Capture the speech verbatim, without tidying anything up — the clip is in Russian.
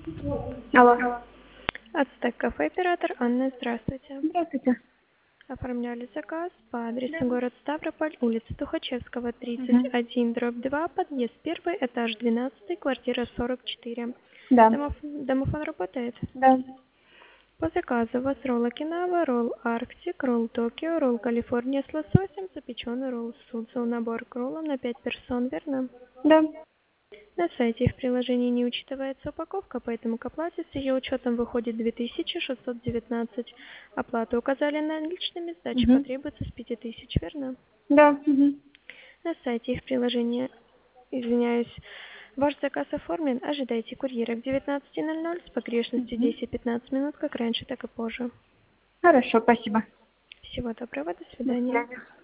Алло. Ацтек кафе оператор Анна, здравствуйте. Здравствуйте. Оформляли заказ по адресу город Ставрополь, улица Тухачевского, тридцать Мгм. один, дробь два, подъезд первый, этаж двенадцатый, квартира сорок четыре. Да. Домоф- Домофон работает? Да. По заказу у вас ролл Окинава, ролл Арктик, ролл Токио, ролл Калифорния с лососем, запеченный ролл Судзу, набор к роллам на пять персон, верно? Да. На сайте и в приложении не учитывается упаковка, поэтому к оплате с ее учетом выходит две тысячи шестьсот девятнадцать. Оплату указали наличными, сдача Угу. потребуется с пяти тысяч, верно? Да. Угу. На сайте и в приложении, извиняюсь, ваш заказ оформлен, ожидайте курьера к девятнадцати ноль ноль с погрешностью Угу. десять-пятнадцать минут, как раньше, так и позже. Хорошо, спасибо. Всего доброго, до До свидания. свидания.